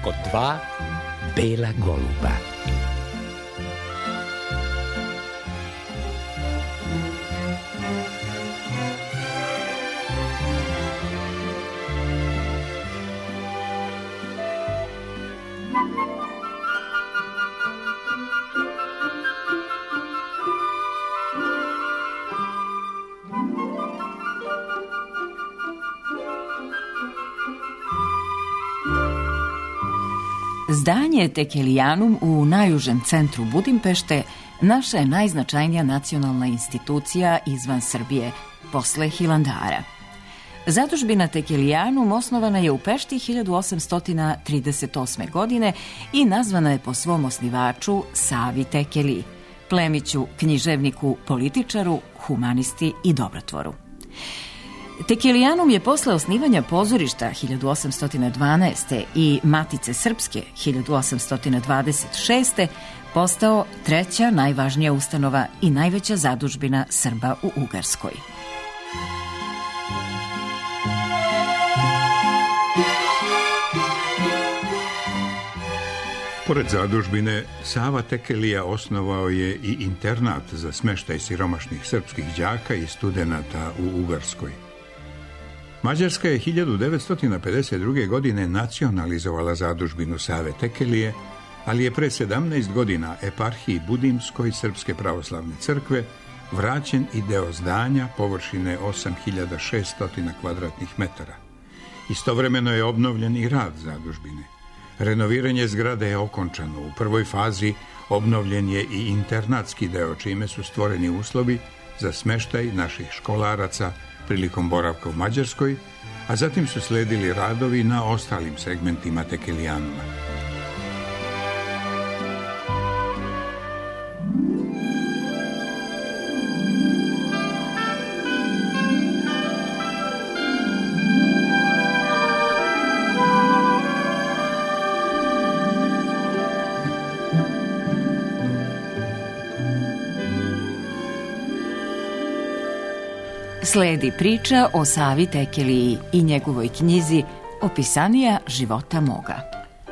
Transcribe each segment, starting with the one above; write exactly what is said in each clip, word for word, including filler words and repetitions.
kod dva bela goluba. Zdanje Tekelijanum u najužem centru Budimpešte naša je najznačajnija nacionalna institucija izvan Srbije, posle Hilandara. Zadužbina Tekelijanum osnovana je u Pešti hiljadu osamsto trideset osme. godine i nazvana je po svom osnivaču Savi Tekeli, plemiću, književniku, političaru, humanisti i dobrotvoru. Tekelijanum je posle osnivanja pozorišta hiljadu osamsto dvanaeste. i Matice Srpske hiljadu osamsto dvadeset šeste. postao treća najvažnija ustanova i najveća zadužbina Srba u Ugarskoj. Pored zadužbine, Sava Tekelija osnovao je i internat za smeštaj siromašnih srpskih đaka i studenata u Ugarskoj. Mađarska je hiljadu devetsto pedeset druge. godine nacionalizovala zadužbinu Save Tekelije, ali je pre sedamnaest godina eparhiji Budimskoj Srpske pravoslavne crkve vraćen i deo zdanja površine osam hiljada šesto kvadratnih metara. Istovremeno je obnovljen i rad zadužbine. Renoviranje zgrade je okončano. U prvoj fazi obnovljen je i internatski deo, čime su stvoreni uslovi za smeštaj naših školaraca prilikom boravka u Mađarskoj, a zatim su sledili radovi na ostalim segmentima Tekelijanuma. Sledi priča o Savi Tekeliji i njegovoj knjizi Opisanija života moga.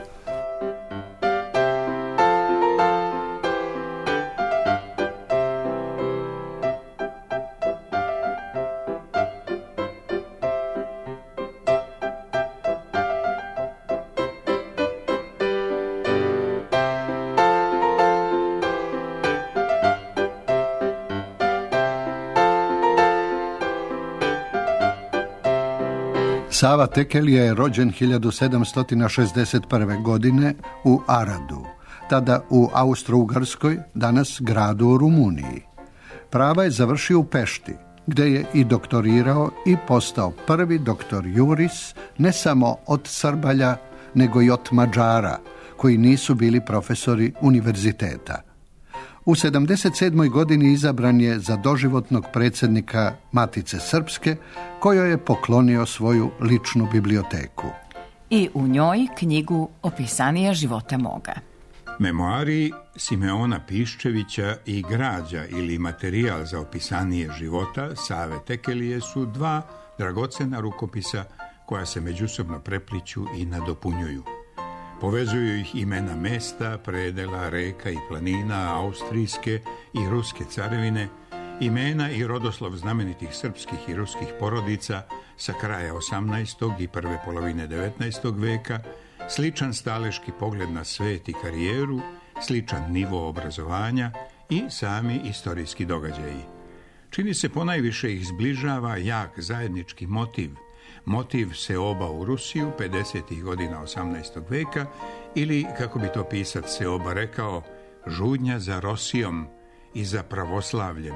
Sava Tekelija je rođen hiljadu sedamsto šezdeset prve. godine u Aradu, tada u Austro-Ugarskoj, danas gradu u Rumuniji. Prava je završio u Pešti, gde je i doktorirao i postao prvi doktor juris ne samo od Srbalja, nego i od Mađara, koji nisu bili profesori univerziteta. U sedamdeset sedmoj. godini izabran je za doživotnog predsjednika Matice Srpske, kojoj je poklonio svoju ličnu biblioteku. I u njoj knjigu Opisanija života moga. Memoari Simeona Piščevića i građa ili materijal za opisanije života Save Tekelije su dva dragocena rukopisa koja se međusobno prepliću i nadopunjuju. Povezuju ih imena mesta, predela, reka i planina, austrijske i ruske carevine, imena i rodoslov znamenitih srpskih i ruskih porodica sa kraja osamnaestog. i prve polovine devetnaestog. veka, sličan staleški pogled na svet i karijeru, sličan nivo obrazovanja i sami istorijski događaji. Čini se ponajviše ih zbližava jak zajednički motiv, motiv seoba u Rusiju pedesetih. godina osamnaestog. veka ili, kako bi to pisac seoba rekao, žudnja za Rosijom i za pravoslavljem.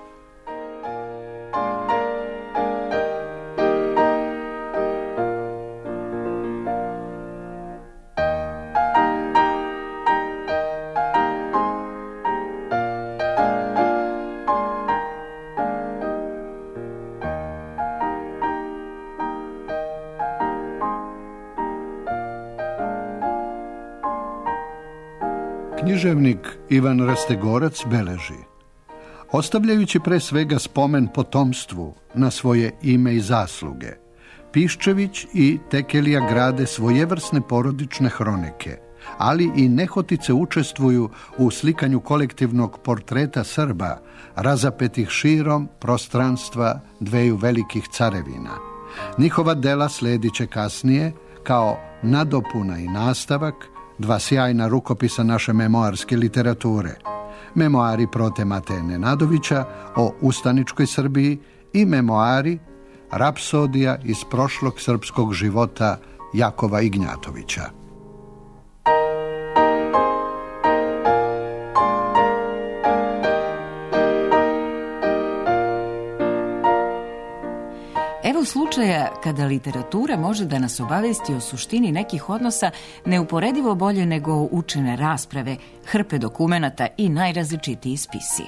Književnik Ivan Rastegorac beleži: ostavljajući pre svega spomen potomstvu na svoje ime i zasluge, Piščević i Tekelija grade svojevrsne porodične hronike, ali i nehotice učestvuju u slikanju kolektivnog portreta Srba, razapetih širom prostranstva dveju velikih carevina. Njihova dela sledit će kasnije kao nadopuna i nastavak dva sjajna rukopisa naše memoarske literature. Memoari Prote Mateje Nenadovića o ustaničkoj Srbiji i memoari Rapsodija iz prošlog srpskog života Jakova Ignjatovića. Evo slučaja kada literatura može da nas obavesti o suštini nekih odnosa neuporedivo bolje nego učene rasprave, hrpe dokumenata i najrazličitiji spisi.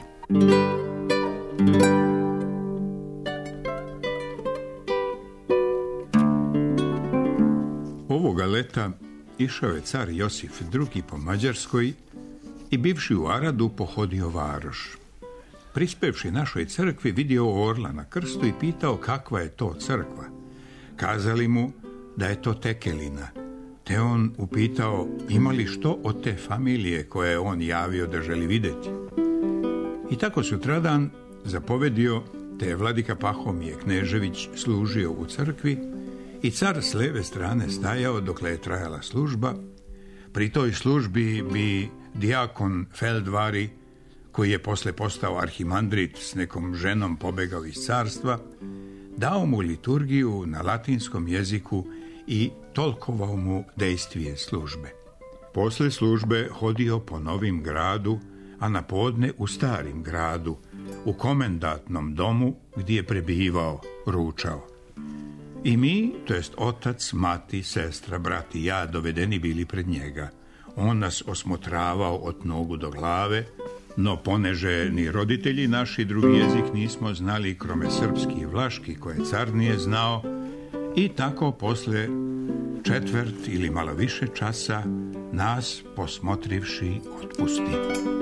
Ovoga leta išao je car Josif drugi po Mađarskoj i bivši u Aradu pohodio varoš. Prispevši našoj crkvi vidio orla na krstu i pitao kakva je to crkva. Kazali mu da je to Tekelina, te on upitao ima li što od te familije koje je on javio da želi vidjeti. I tako sutradan zapovedio, te je vladika Pahomije Knežević služio u crkvi i car s leve strane stajao dokle je trajala služba. Pri toj službi bi dijakon Feldvari, koji je posle postao arhimandrit s nekom ženom pobegao iz carstva, dao mu liturgiju na latinskom jeziku i tolkovao mu dejstvije službe. Posle službe hodio po Novim gradu, a na podne u Starim gradu, u komendatnom domu gdje je prebivao, ručao. I mi, to jest otac, mati, sestra, brat i ja, dovedeni bili pred njega. On nas osmotravao od nogu do glave, no poneže ni roditelji naši drugi jezik nismo znali, krome srpski i vlaški, koje car nije znao, i tako posle četvrt ili malo više časa nas posmotrivši otpusti.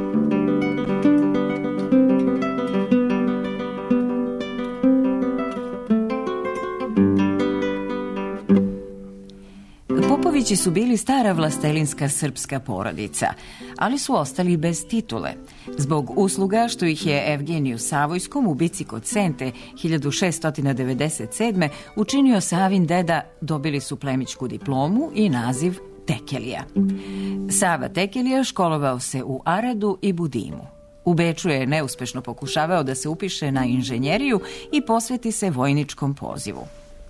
Popovići su bili stara vlastelinska srpska porodica, ali su ostali bez titule. Zbog usluga što ih je Evgeniju Savojskom u bici kod Sente hiljadu šeststo devedeset sedme učinio Savin deda, dobili su plemićku diplomu i naziv Tekelija. Sava Tekelija školovao se u Aradu i Budimu. U Beču je neuspešno pokušavao da se upiše na inženjeriju i posveti se vojničkom pozivu.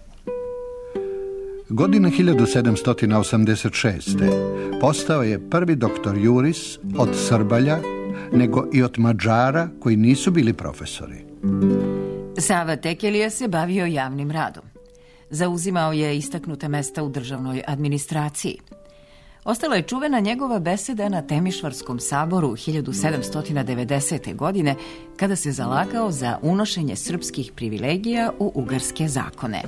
Godine hiljadu sedamsto osamdeset šeste. postao je prvi doktor juris od Srbalja, nego i od Mađara koji nisu bili profesori. Sava Tekelija se bavio javnim radom. Zauzimao je istaknute mesta u državnoj administraciji. Ostala je čuvena njegova beseda na Temišvarskom saboru hiljadu sedamsto devedesete. godine, kada se zalagao za unošenje srpskih privilegija u ugarske zakone.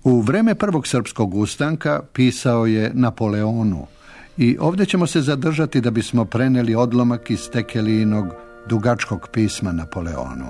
U vreme prvog srpskog ustanka pisao je Napoleonu i ovdje ćemo se zadržati da bismo preneli odlomak iz Tekelijinog dugačkog pisma Napoleonu.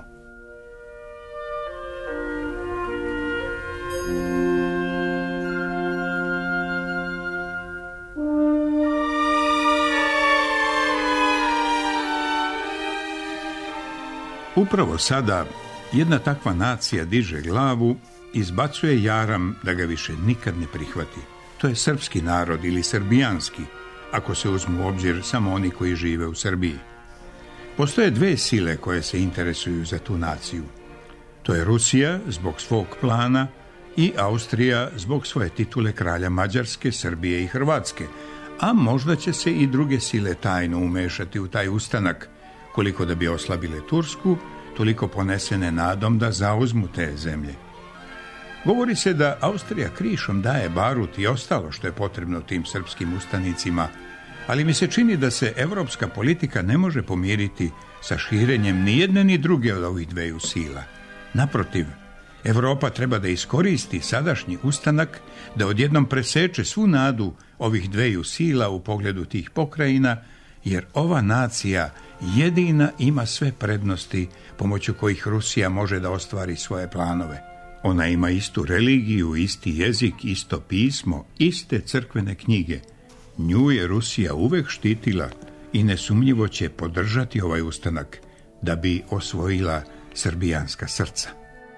Upravo sada jedna takva nacija diže glavu, izbacuje jaram da ga više nikad ne prihvati. To je srpski narod ili srbijanski, ako se uzmu u obzir samo oni koji žive u Srbiji. Postoje dve sile koje se interesuju za tu naciju. To je Rusija zbog svog plana i Austrija zbog svoje titule kralja Mađarske, Srbije i Hrvatske, a možda će se i druge sile tajno umešati u taj ustanak, koliko da bi oslabile Tursku, toliko ponesene nadom da zauzmu te zemlje. Govori se da Austrija krišom daje barut i ostalo što je potrebno tim srpskim ustanicima, ali mi se čini da se evropska politika ne može pomiriti sa širenjem ni jedne ni druge od ovih dveju sila. Naprotiv, Evropa treba da iskoristi sadašnji ustanak da odjednom preseče svu nadu ovih dveju sila u pogledu tih pokrajina, jer ova nacija jedina ima sve prednosti pomoću kojih Rusija može da ostvari svoje planove. Ona ima istu religiju, isti jezik, isto pismo, iste crkvene knjige. Nju je Rusija uvek štitila i nesumnjivo će podržati ovaj ustanak da bi osvojila srbijanska srca.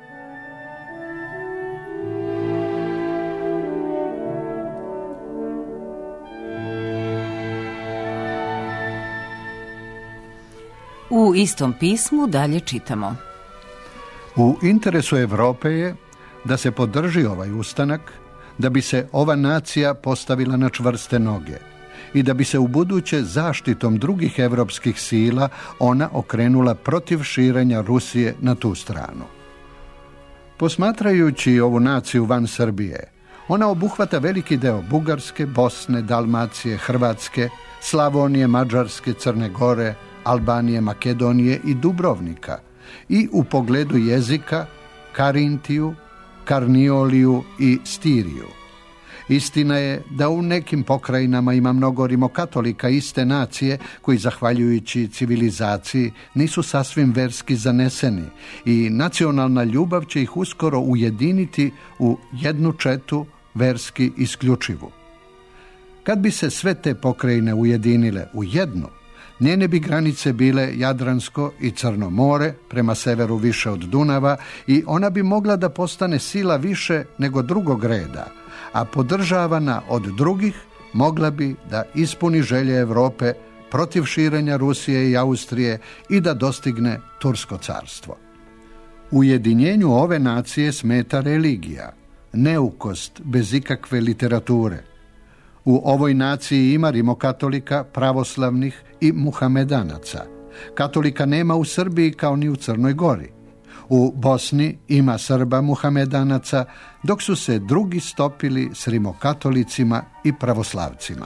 U istom pismu dalje čitamo. U interesu Evrope je da se podrži ovaj ustanak, da bi se ova nacija postavila na čvrste noge i da bi se u buduće zaštitom drugih evropskih sila ona okrenula protiv širenja Rusije na tu stranu. Posmatrajući ovu naciju van Srbije, ona obuhvata veliki deo Bugarske, Bosne, Dalmacije, Hrvatske, Slavonije, Mađarske, Crne Gore, Albanije, Makedonije i Dubrovnika i u pogledu jezika Karintiju, Karnioliju i Stiriju. Istina je da u nekim pokrajinama ima mnogo rimokatolika iste nacije koji, zahvaljujući civilizaciji, nisu sasvim verski zaneseni i nacionalna ljubav će ih uskoro ujediniti u jednu četu verski isključivu. Kad bi se sve te pokrajine ujedinile u jednu, njene bi granice bile Jadransko i Crno more, prema severu više od Dunava, i ona bi mogla da postane sila više nego drugog reda, a podržavana od drugih mogla bi da ispuni želje Evrope protiv širenja Rusije i Austrije i da dostigne Tursko carstvo. Ujedinjenju ove nacije smeta religija, neukost bez ikakve literature. U ovoj naciji ima rimokatolika, pravoslavnih i muhamedanaca. Katolika nema u Srbiji kao ni u Crnoj Gori. U Bosni ima Srba muhamedanaca, dok su se drugi stopili s rimokatolicima i pravoslavcima.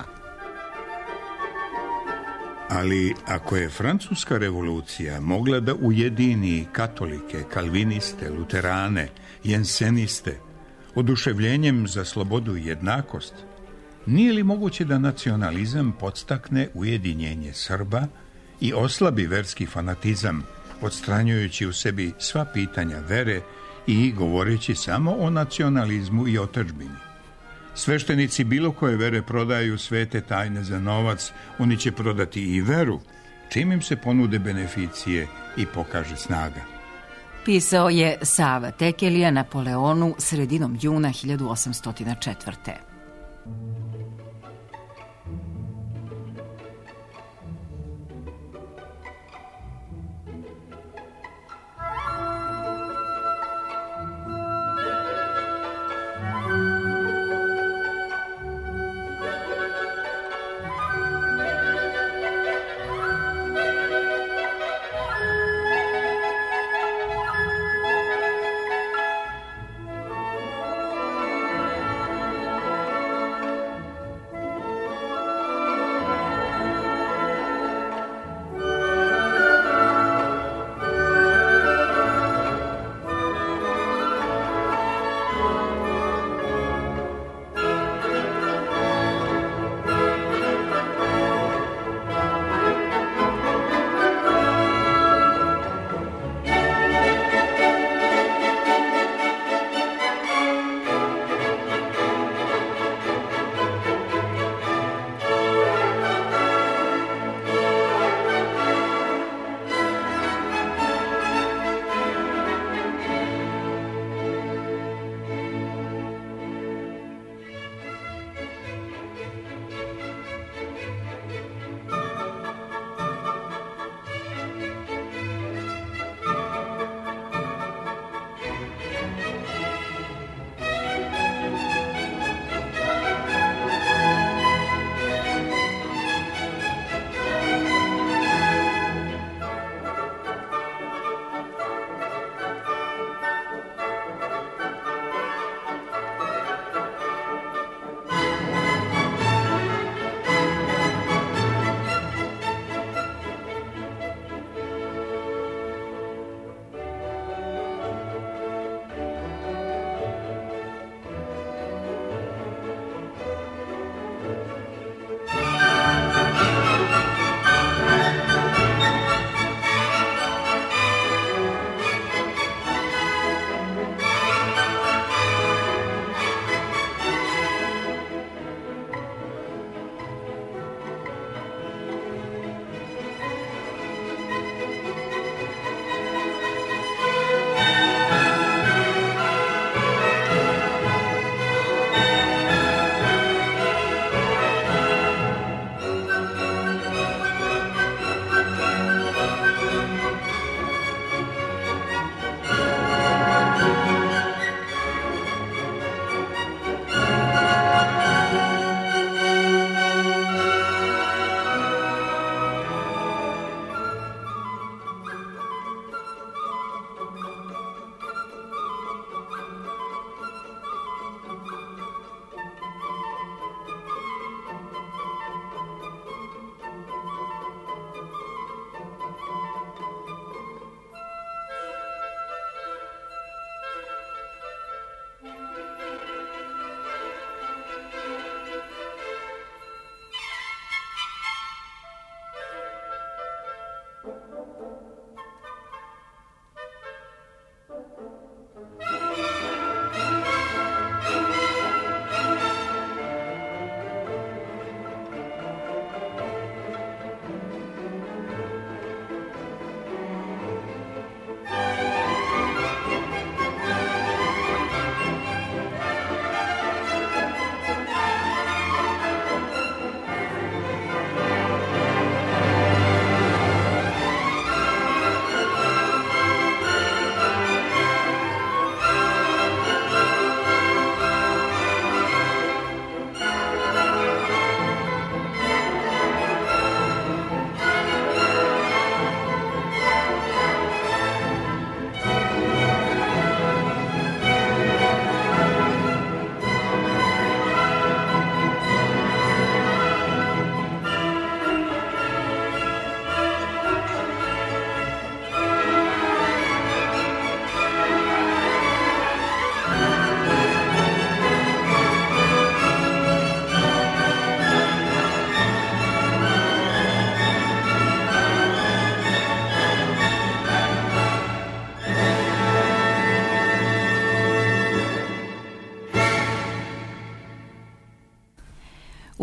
Ali ako je Francuska revolucija mogla da ujedini katolike, kalviniste, luterane, jenseniste, oduševljenjem za slobodu i jednakost, nije li moguće da nacionalizam podstakne ujedinjenje Srba i oslabi verski fanatizam, odstranjujući u sebi sva pitanja vere i govoreći samo o nacionalizmu i otadžbini? Sveštenici bilo koje vere prodaju svete tajne za novac, oni će prodati i veru, čim im se ponude beneficije i pokaže snaga. Pisao je Sava Tekelija Napoleonu sredinom juna hiljadu osamsto četvrte.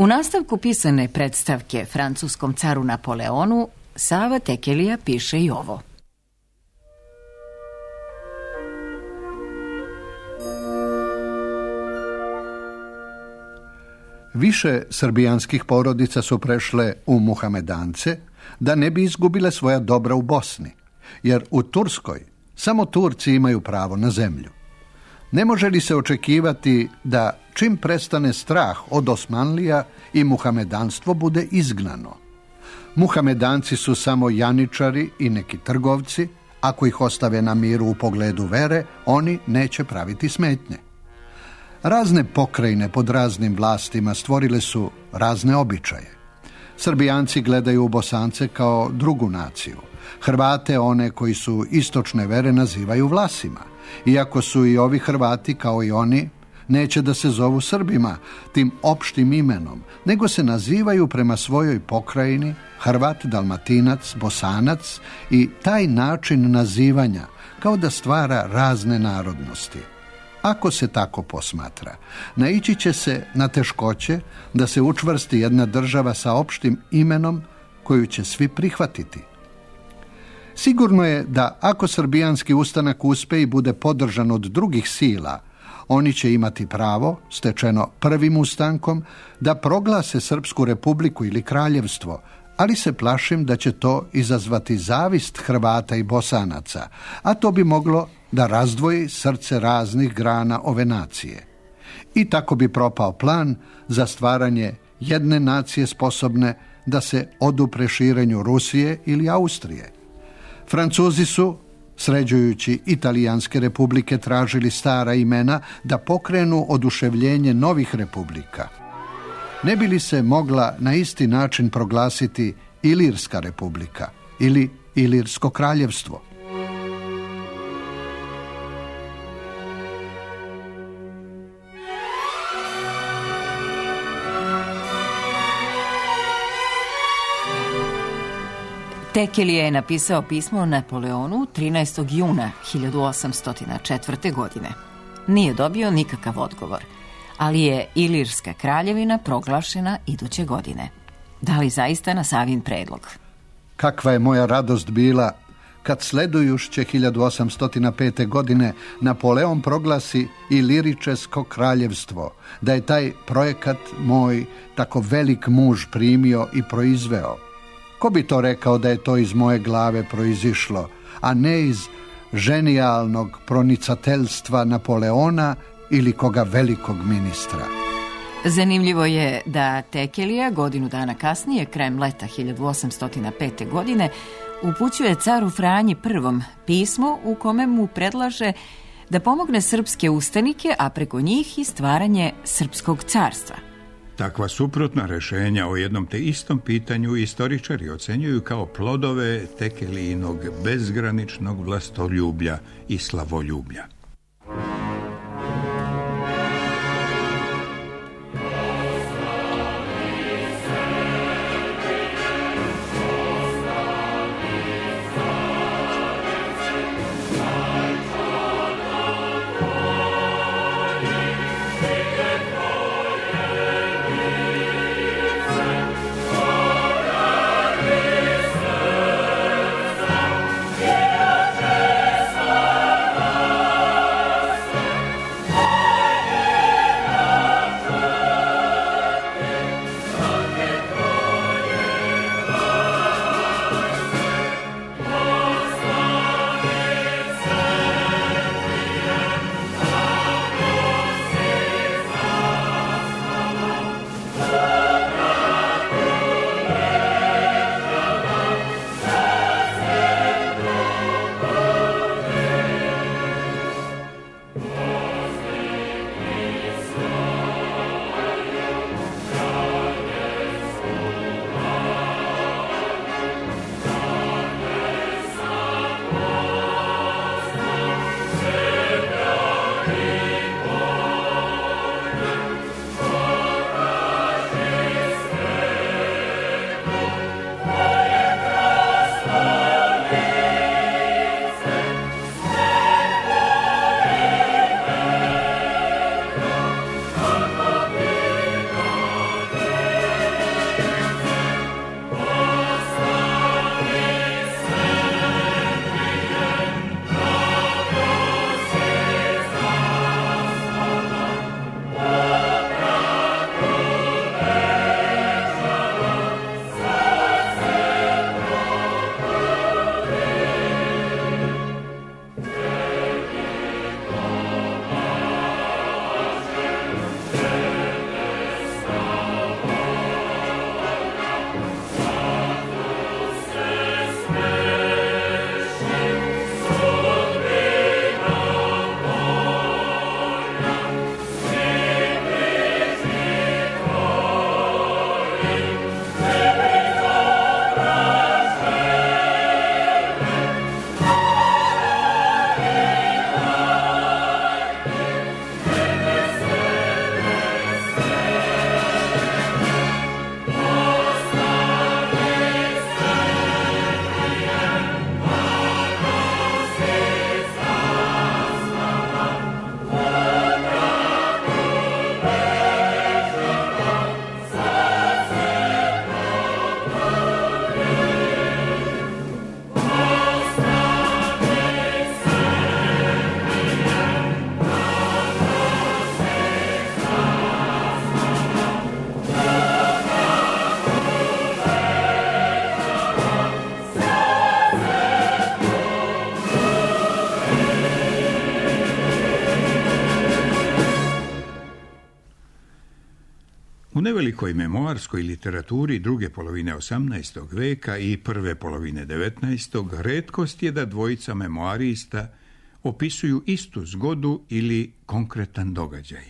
U nastavku pisane predstavke francuskom caru Napoleonu, Sava Tekelija piše i ovo. Više srbijanskih porodica su prešle u Muhamedance da ne bi izgubile svoja dobra u Bosni, jer u Turskoj samo Turci imaju pravo na zemlju. Ne može li se očekivati da čim prestane strah od Osmanlija i muhamedanstvo bude izgnano? Muhamedanci su samo janičari i neki trgovci, ako ih ostave na miru u pogledu vere, oni neće praviti smetnje. Razne pokrajine pod raznim vlastima stvorile su razne običaje. Srbijanci gledaju u Bosance kao drugu naciju. Hrvate, one koji su istočne vere, nazivaju Vlasima. Iako su i ovi Hrvati, kao i oni, neće da se zovu Srbima tim opštim imenom, nego se nazivaju prema svojoj pokrajini Hrvat, Dalmatinac, Bosanac i taj način nazivanja kao da stvara razne narodnosti. Ako se tako posmatra, naići će se na teškoće da se učvrsti jedna država sa opštim imenom koju će svi prihvatiti. Sigurno je da ako srbijanski ustanak uspe i bude podržan od drugih sila, oni će imati pravo, stečeno prvim ustankom, da proglase Srpsku republiku ili kraljevstvo, ali se plašim da će to izazvati zavist Hrvata i Bosanaca, a to bi moglo da razdvoji srce raznih grana ove nacije. I tako bi propao plan za stvaranje jedne nacije sposobne da se odupre širenju Rusije ili Austrije. Francuzi su, sređujući italijanske republike, tražili stara imena da pokrenu oduševljenje novih republika. Ne bi li se mogla na isti način proglasiti Ilirska republika ili Ilirsko kraljevstvo? Tekelija je napisao pismo Napoleonu trinaestog juna hiljadu osamsto četvrte. godine. Nije dobio nikakav odgovor, ali je Ilirska kraljevina proglašena iduće godine. Da li zaista na Savin predlog? Kakva je moja radost bila kad sledujuće hiljadu osamsto pete. godine Napoleon proglasi Iliričesko kraljevstvo, da je taj projekat moj tako velik muž primio i proizveo. Ko bi to rekao da je to iz moje glave proizišlo, a ne iz ženijalnog pronicateljstva Napoleona ili koga velikog ministra? Zanimljivo je da Tekelija godinu dana kasnije, krajem leta hiljadu osamsto pete. godine, upućuje caru Franji prvom pismo u kome mu predlaže da pomogne srpske ustanike, a preko njih i stvaranje Srpskog carstva. Takva suprotna rešenja o jednom te istom pitanju istoričari ocenjuju kao plodove Tekelijinog bezgraničnog vlastoljublja i slavoljublja. U nevelikoj memoarskoj literaturi druge polovine osamnaestog veka i prve polovine devetnaestog retkost je da dvojica memoarista opisuju istu zgodu ili konkretan događaj.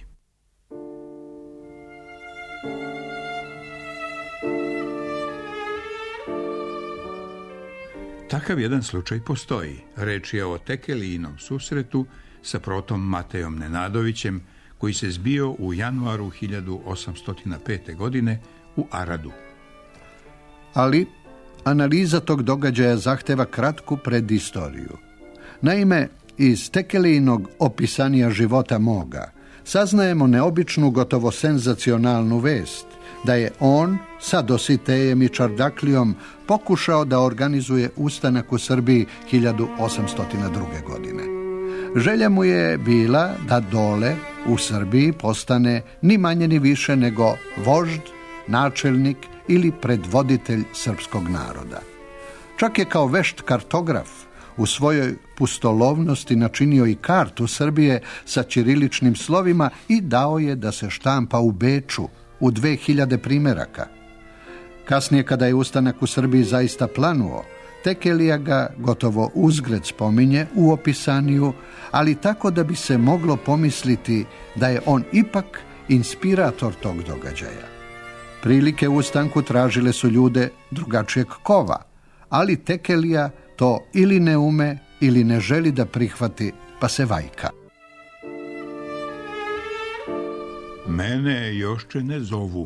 Takav jedan slučaj postoji. Reč je o Tekelijinom susretu sa protom Matejom Nenadovićem, koji se zbio u januaru hiljadu osamsto pete. godine u Aradu. Ali analiza tog događaja zahteva kratku predistoriju. Naime, iz Tekelijinog opisanija života moga saznajemo neobičnu, gotovo senzacionalnu vest da je on sa Dositejem i Čardaklijom pokušao da organizuje ustanak u Srbiji hiljadu osamsto druge. godine. Želja mu je bila da dole u Srbiji postane ni manje ni više nego vožd, načelnik ili predvoditelj srpskog naroda. Čak je kao vešt kartograf u svojoj pustolovnosti načinio i kartu Srbije sa ćiriličnim slovima i dao je da se štampa u Beču u dve hiljade primjeraka. Kasnije, kada je ustanak u Srbiji zaista planuo, Tekelija ga gotovo uzgred spominje u opisaniju, ali tako da bi se moglo pomisliti da je on ipak inspirator tog događaja. Prilike u ustanku tražile su ljude drugačijeg kova, ali Tekelija to ili ne ume ili ne želi da prihvati, pa se vajka. Mene još će ne zovu.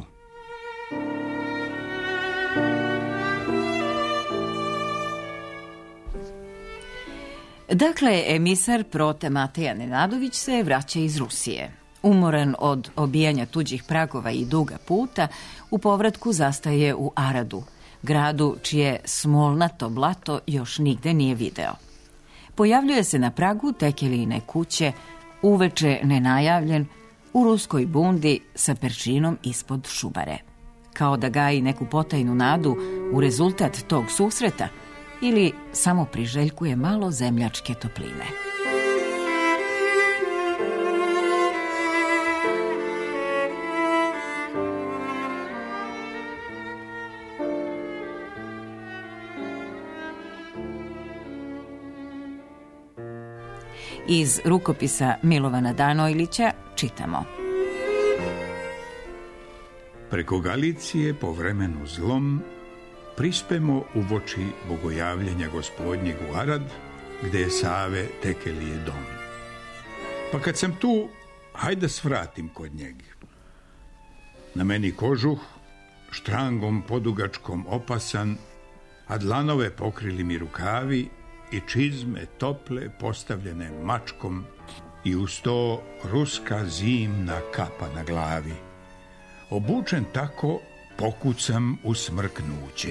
Dakle, emisar prote Mateja Nenadović se vraća iz Rusije. Umoran od obijanja tuđih pragova i duga puta, u povratku zastaje u Aradu, gradu čije smolnato blato još nigde nije video. Pojavljuje se na pragu Tekelijine kuće, uveče nenajavljen, u ruskoj bundi sa perčinom ispod šubare. Kao da gaji neku potajnu nadu u rezultat tog susreta ili samo priželjkuje malo zemljačke topline. Iz rukopisa Milovana Danojlića čitamo. Preko Galicije po vremenu zlom prispemo u voči bogojavljenja gospodnjeg u Arad, gde je Save Tekelije dom. Pa kad sam tu, hajde svratim kod njeg. Na meni kožuh, štrangom podugačkom opasan, a dlanove pokrili mi rukavi i čizme tople postavljene mačkom i uz to ruska zimna kapa na glavi. Obučen tako, pokucam u smrknuće.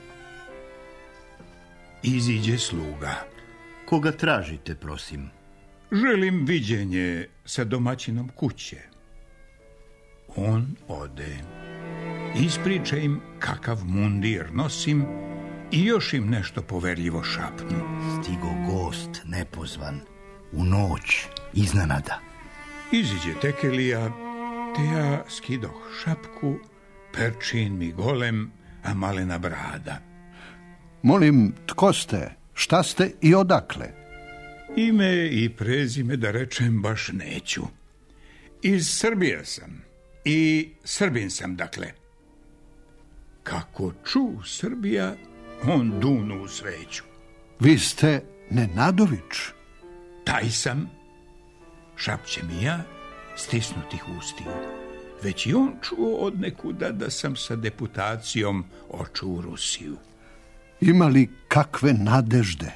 Iziđe sluga. Koga tražite, prosim? Želim viđenje sa domaćinom kuće. On ode. Ispriča im kakav mundir nosim i još im nešto poverljivo šapnu. Stigo gost nepozvan, u noć, iznenada. Iziđe Tekelija, te ja skidoh šapku, perčin mi golem, a malena brada. Molim, tko ste, šta ste i odakle? Ime i prezime da rečem baš neću. Iz Srbije sam i Srbin sam, dakle. Kako ču Srbija, on dunu u sveću. Vi ste Nenadović? Taj sam, šapće mi ja, stisnutih ustiju. Već i on čuo od nekuda da sam sa deputacijom oču u Rusiju. Ima li kakve nadežde?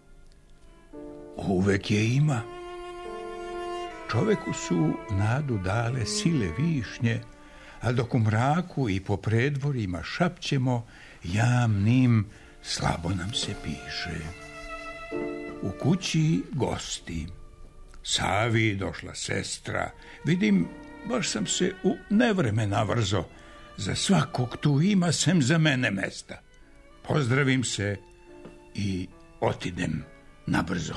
Uvek je ima. Čoveku su nadu dale sile višnje, a dok u mraku i po predvorima šapćemo, jamnim slabo nam se piše. U kući gosti. Savi došla sestra. Vidim, baš sam se u nevreme navrzo. Za svakog tu ima, sem za mene mesta. Pozdravim se i otidem nabrzo.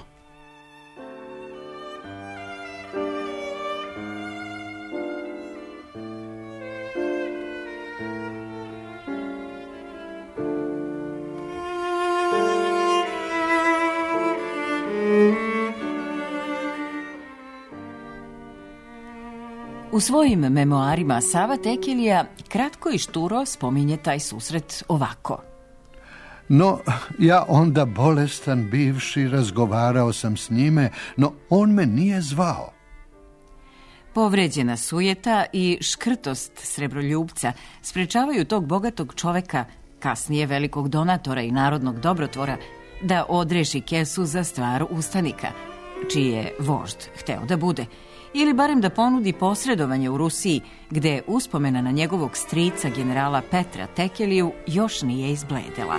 U svojim memoarima Sava Tekelija kratko i šturo spominje taj susret ovako. No, ja onda bolestan bivši razgovarao sam s njime, no on me nije zvao. Povređena sujeta i škrtost srebroljubca sprečavaju tog bogatog čoveka, kasnije velikog donatora i narodnog dobrotvora, da odreši kesu za stvar ustanika, čiji je vožd hteo da bude, ili barem da ponudi posredovanje u Rusiji, gde uspomena na njegovog strica generala Petra Tekeliju još nije izbledela.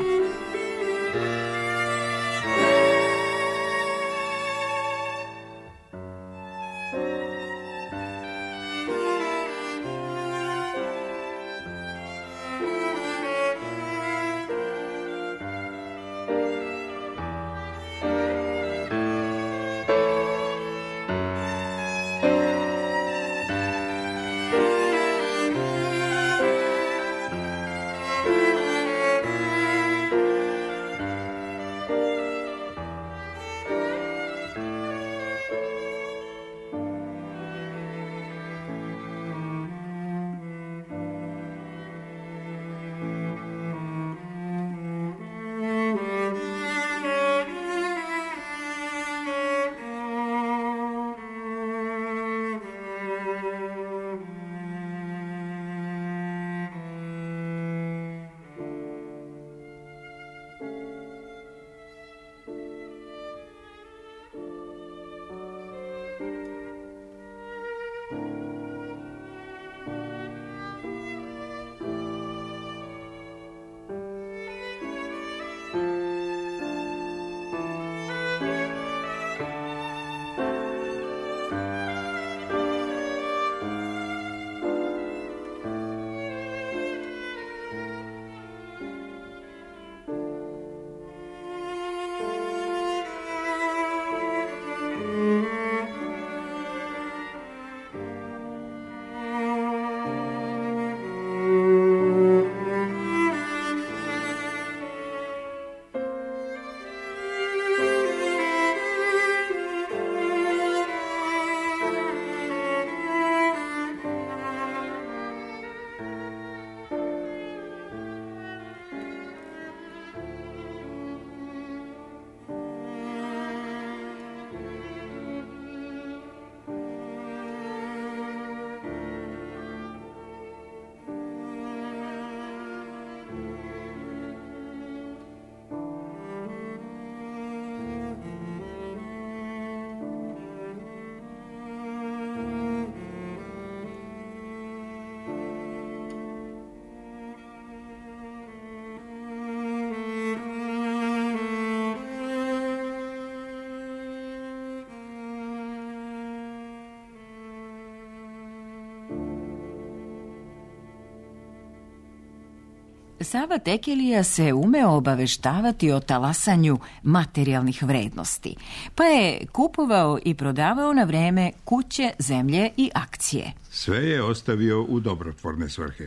Sava Tekelija se umeo obaveštavati o talasanju materijalnih vrednosti, pa je kupovao i prodavao na vreme kuće, zemlje i akcije. Sve je ostavio u dobrotvorne svrhe.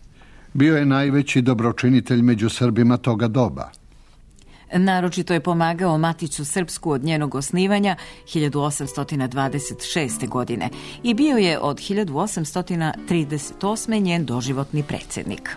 Bio je najveći dobročinitelj među Srbima toga doba. Naročito je pomagao Maticu Srpsku od njenog osnivanja hiljadu osamsto dvadeset šeste. godine i bio je od hiljadu osamsto trideset osme. njen doživotni predsjednik.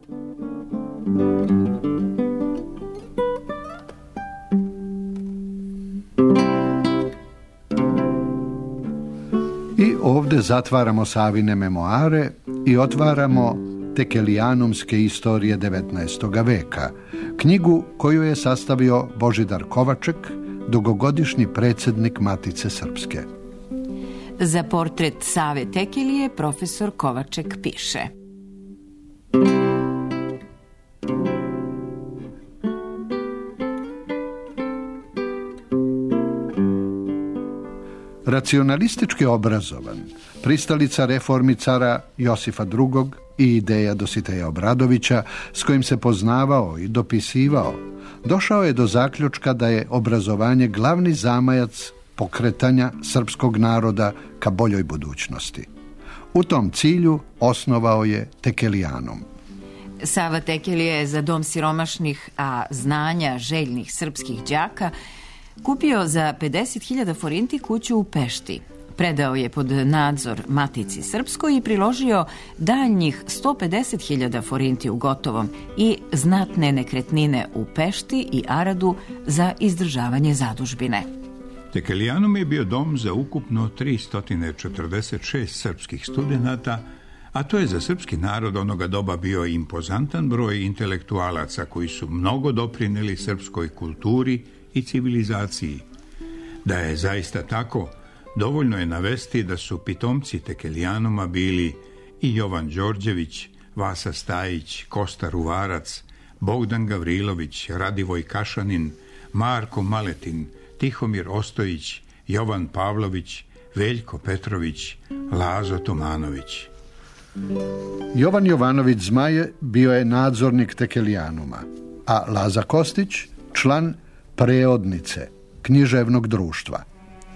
I ovdje zatvaramo Savine memoare i otvaramo Tekelijanumske istorije devetnaestog veka, knjigu koju je sastavio Božidar Kovaček, dugogodišnji predsjednik Matice Srpske. Za portret Save Tekelije profesor Kovaček piše: Racionalistički obrazovan, pristalica reformi cara Josifa drugog i ideja Dositeja Obradovića, s kojim se poznavao i dopisivao, došao je do zaključka da je obrazovanje glavni zamajac pokretanja srpskog naroda ka boljoj budućnosti. U tom cilju osnovao je Tekelijanum. Sava Tekelija je za dom siromašnih, a znanja željnih srpskih đaka kupio za pedeset hiljada forinti kuću u Pešti, Predao je pod nadzor Matici Srpskoj i priložio daljnjih sto pedeset hiljada forinti u gotovom i znatne nekretnine u Pešti i Aradu za izdržavanje zadužbine. Tekelijanum je bio dom za ukupno tristo četrdeset šest srpskih studenata, a to je za srpski narod onoga doba bio impozantan broj intelektualaca koji su mnogo doprineli srpskoj kulturi i civilizaciji. Da je zaista tako, dovoljno je navesti da su pitomci Tekelijanuma bili i Jovan Đorđević, Vasa Stajić, Kosta Ruvarac, Bogdan Gavrilović, Radivoj Kašanin, Marko Maletin, Tihomir Ostojić, Jovan Pavlović, Veljko Petrović, Lazo Tomanović. Jovan Jovanović Zmaje bio je nadzornik Tekelijanuma, a Laza Kostić član preodnice književnog društva.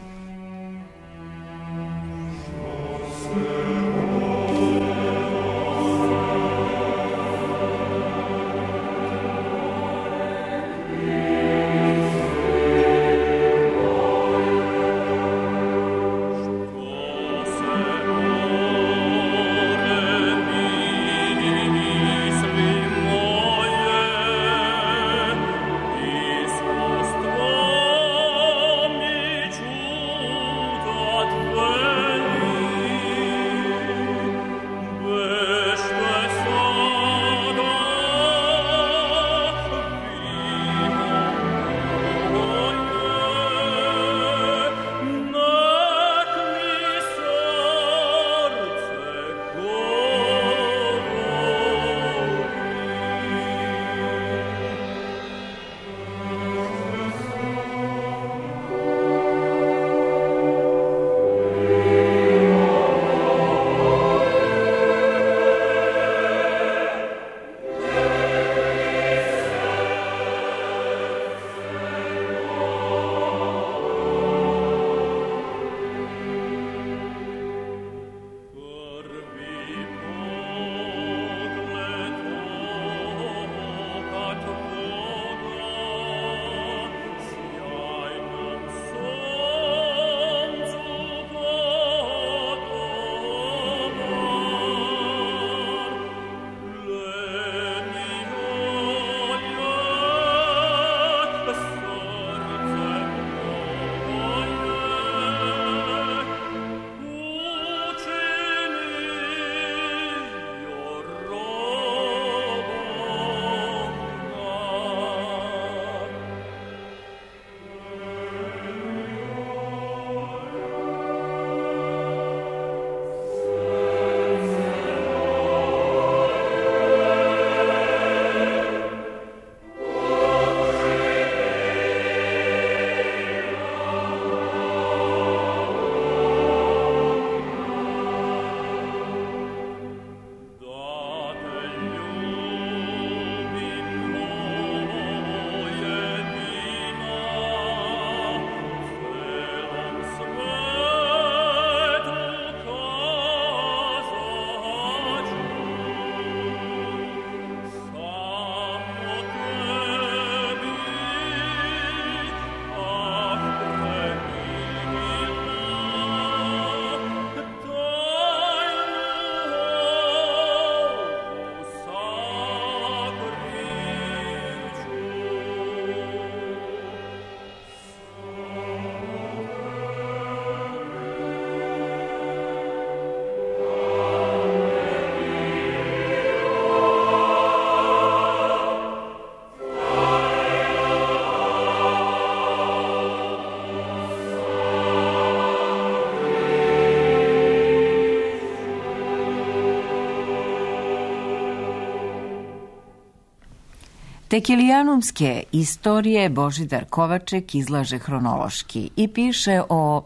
Tekelijanumske istorije Božidar Kovaček izlaže hronološki i piše o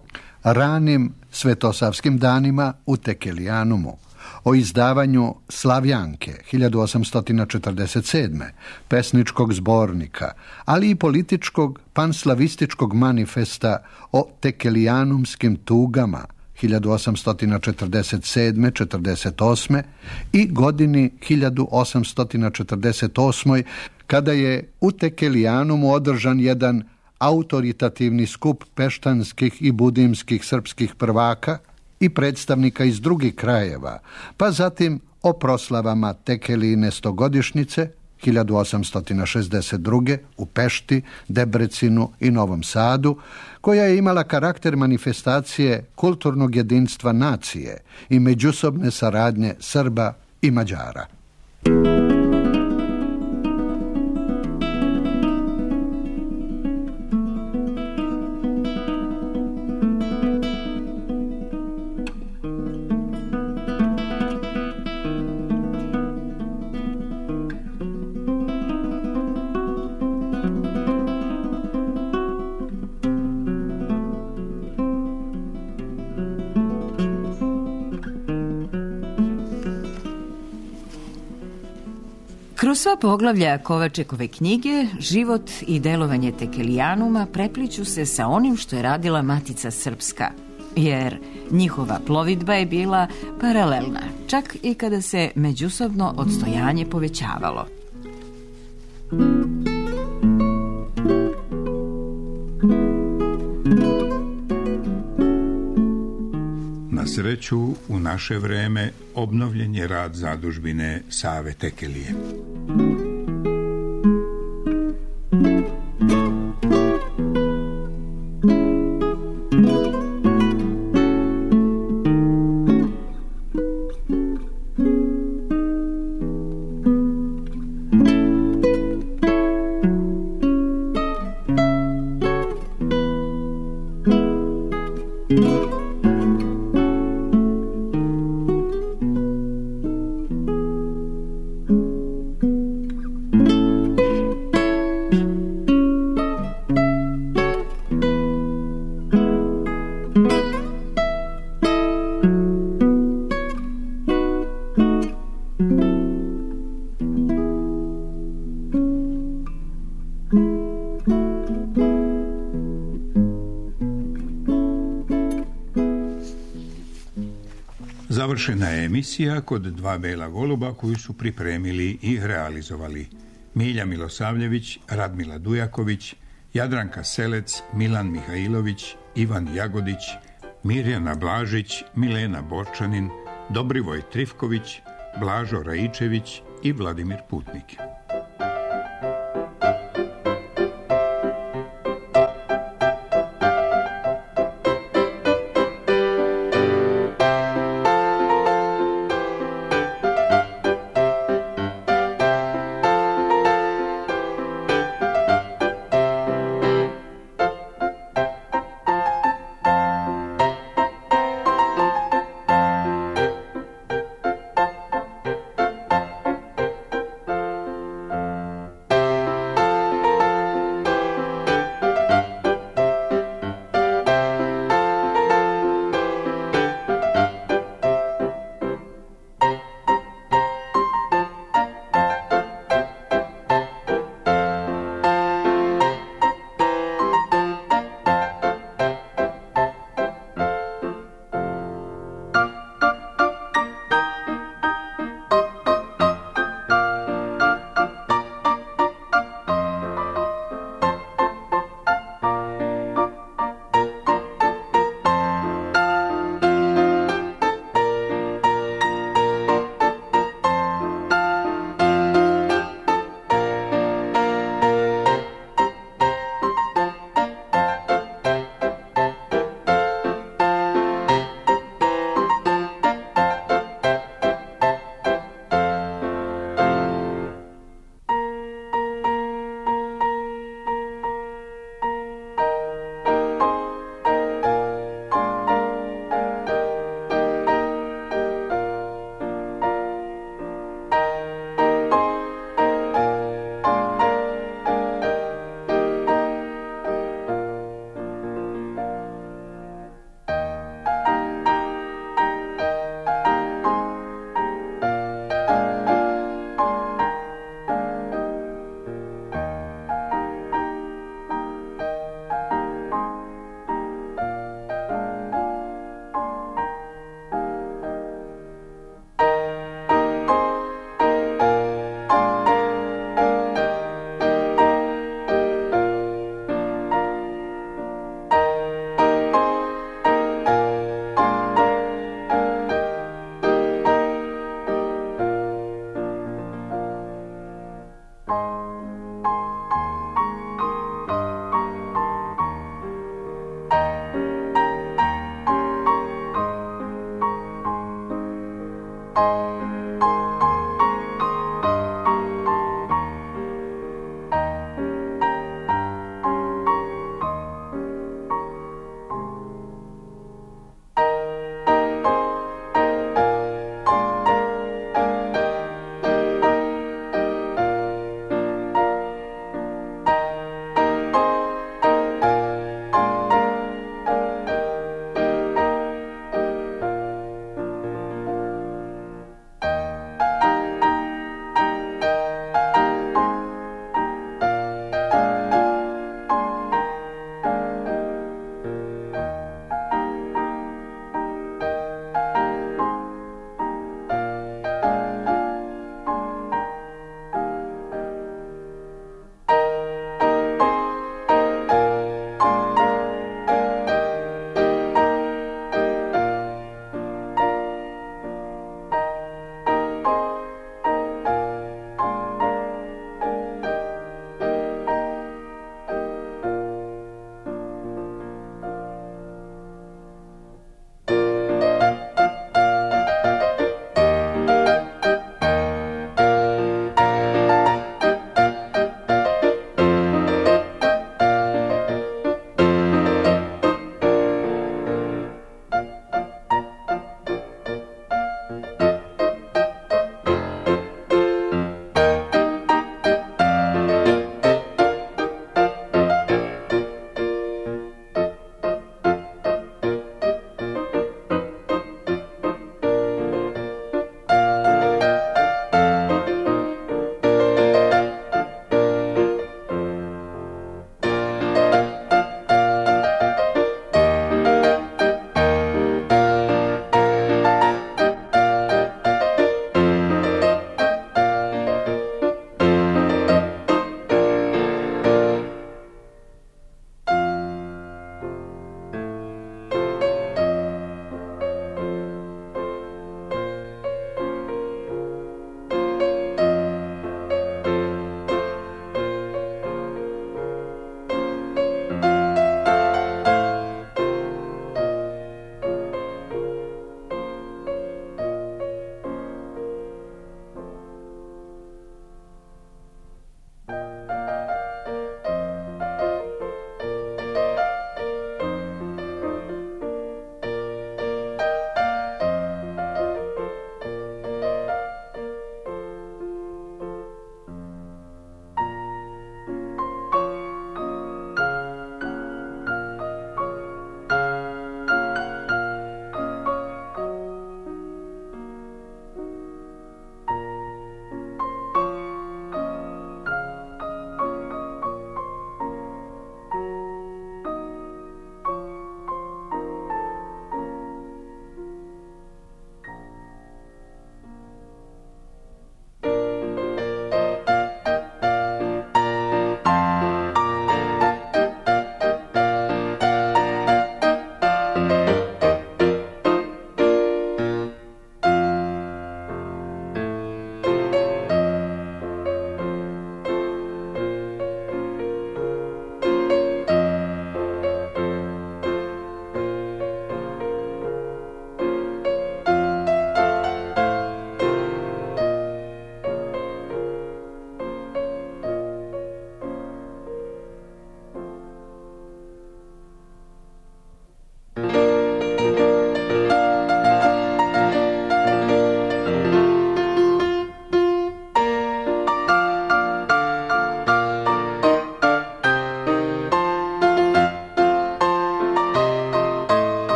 ranim svetosavskim danima u Tekelijanumu, o izdavanju Slavjanke hiljadu osamsto četrdeset sedme, pesničkog zbornika, ali i političkog panslavističkog manifesta o tekelijanumskim tugama hiljadu osamsto četrdeset sedme četrdeset osme i godini hiljadu osamsto četrdeset osme kada je u Tekelijanumu održan jedan autoritativni skup peštanskih i budimskih srpskih prvaka i predstavnika iz drugih krajeva, pa zatim o proslavama Tekelijine stogodišnjice hiljadu osamsto šezdeset druge. u Pešti, Debrecinu i Novom Sadu, koja je imala karakter manifestacije kulturnog jedinstva nacije i međusobne saradnje Srba i Mađara. Kroz sva poglavlja Kovačekove knjige, život i delovanje Tekelijanuma prepliću se sa onim što je radila Matica Srpska, jer njihova plovidba je bila paralelna, čak i kada se međusobno odstojanje povećavalo. Na sreću, u naše vreme obnovljen je rad zadužbine Save Tekelije. Završena je emisija kod dva bela goluba koju su pripremili i realizovali Milja Milosavljević, Radmila Dujaković, Jadranka Selec, Milan Mihajlović, Ivan Jagodić, Mirjana Blažić, Milena Borčanin, Dobrivoj Trifković, Blažo Raičević i Vladimir Putnik.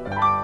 Hvala.